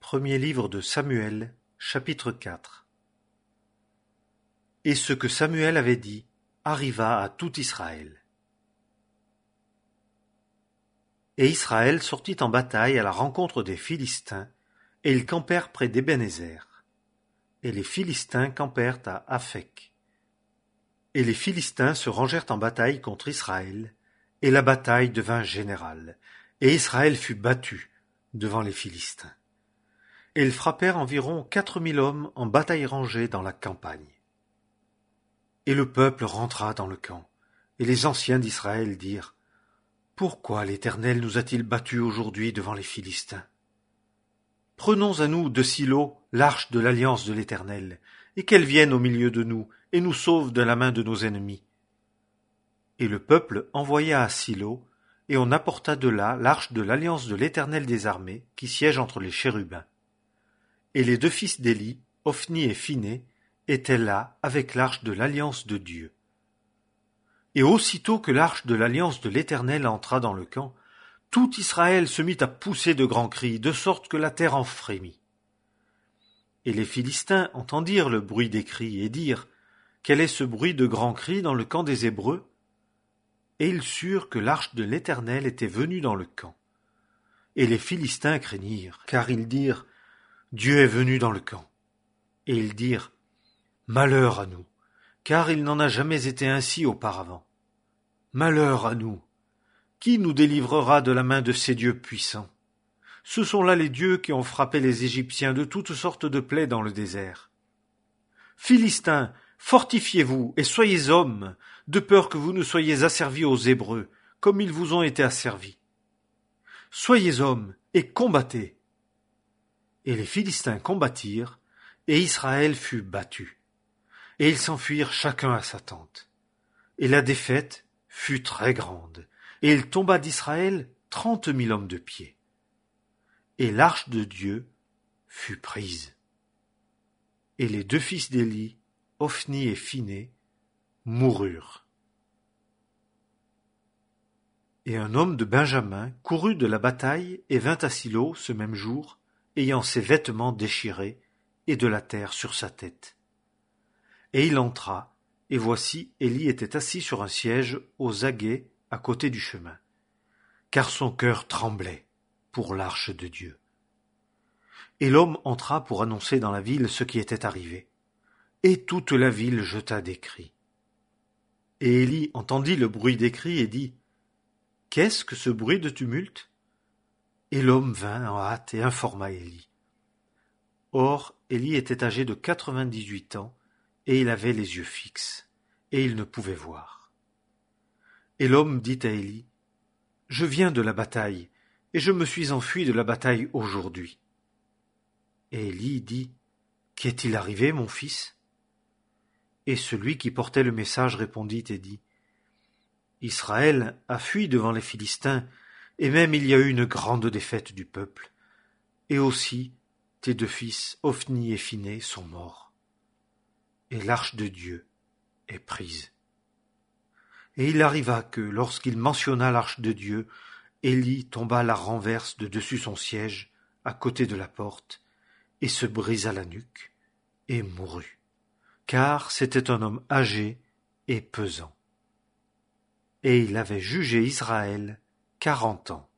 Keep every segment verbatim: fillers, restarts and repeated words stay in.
Premier livre de Samuel, chapitre quatre. Et ce que Samuel avait dit arriva à tout Israël. Et Israël sortit en bataille à la rencontre des Philistins, et ils campèrent près d'Ébénézer. Et les Philistins campèrent à Aphek. Et les Philistins se rangèrent en bataille contre Israël, et la bataille devint générale, et Israël fut battu devant les Philistins. Et ils frappèrent environ quatre mille hommes en bataille rangée dans la campagne. Et le peuple rentra dans le camp, et les anciens d'Israël dirent : Pourquoi l'Éternel nous a-t-il battus aujourd'hui devant les Philistins ? Prenons à nous de Silo l'arche de l'alliance de l'Éternel, et qu'elle vienne au milieu de nous, et nous sauve de la main de nos ennemis. Et le peuple envoya à Silo, et on apporta de là l'arche de l'alliance de l'Éternel des armées, qui siège entre les chérubins. Et les deux fils d'Éli, Ophni et Phiné, étaient là avec l'arche de l'alliance de Dieu. Et aussitôt que l'arche de l'alliance de l'Éternel entra dans le camp, tout Israël se mit à pousser de grands cris, de sorte que la terre en frémit. Et les Philistins entendirent le bruit des cris, et dirent : Quel est ce bruit de grands cris dans le camp des Hébreux ? Et ils surent que l'arche de l'Éternel était venue dans le camp. Et les Philistins craignirent, car ils dirent : Dieu est venu dans le camp. Et ils dirent : Malheur à nous, car il n'en a jamais été ainsi auparavant. Malheur à nous, qui nous délivrera de la main de ces dieux puissants ? Ce sont là les dieux qui ont frappé les Égyptiens de toutes sortes de plaies dans le désert. Philistins, fortifiez-vous et soyez hommes, de peur que vous ne soyez asservis aux Hébreux, comme ils vous ont été asservis. Soyez hommes et combattez. Et les Philistins combattirent, et Israël fut battu. Et ils s'enfuirent chacun à sa tente. Et la défaite fut très grande, et il tomba d'Israël trente mille hommes de pied. Et l'arche de Dieu fut prise. Et les deux fils d'Éli, Ophni et Phiné, moururent. Et un homme de Benjamin courut de la bataille et vint à Silo ce même jour, ayant ses vêtements déchirés et de la terre sur sa tête. Et il entra, et voici Éli était assis sur un siège aux aguets à côté du chemin, car son cœur tremblait pour l'arche de Dieu. Et l'homme entra pour annoncer dans la ville ce qui était arrivé, et toute la ville jeta des cris. Et Éli entendit le bruit des cris et dit : Qu'est-ce que ce bruit de tumulte ? Et l'homme vint en hâte et informa Éli. Or, Éli était âgé de quatre-vingt-dix-huit ans, et il avait les yeux fixes, et il ne pouvait voir. Et l'homme dit à Éli : Je viens de la bataille, et je me suis enfui de la bataille aujourd'hui. Et Éli dit : Qu'est-il arrivé, mon fils ? Et celui qui portait le message répondit et dit : Israël a fui devant les Philistins, et même il y a eu une grande défaite du peuple. Et aussi, tes deux fils, Ophni et Phiné, sont morts. Et l'arche de Dieu est prise. Et il arriva que, lorsqu'il mentionna l'arche de Dieu, Éli tomba la renverse de dessus son siège, à côté de la porte, et se brisa la nuque, et mourut, car c'était un homme âgé et pesant. Et il avait jugé Israël quarante ans.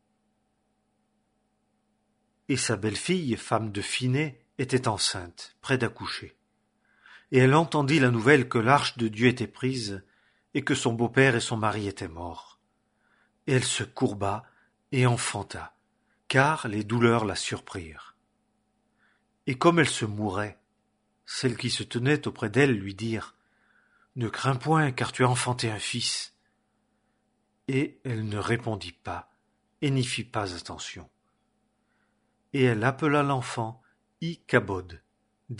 Et sa belle-fille, femme de Phiné, était enceinte, près d'accoucher. Et elle entendit la nouvelle que l'arche de Dieu était prise, et que son beau-père et son mari étaient morts. Et elle se courba et enfanta, car les douleurs la surprirent. Et comme elle se mourait, celles qui se tenaient auprès d'elle lui dirent : Ne crains point, car tu as enfanté un fils. Et elle ne répondit pas, et n'y fit pas attention. Et elle appela l'enfant Ichabod, disant :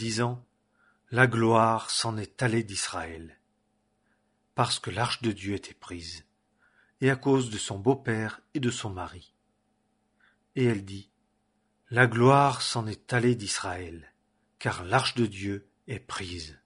La gloire s'en est allée d'Israël, parce que l'arche de Dieu était prise, et à cause de son beau-père et de son mari. Et elle dit : La gloire s'en est allée d'Israël, car l'arche de Dieu est prise.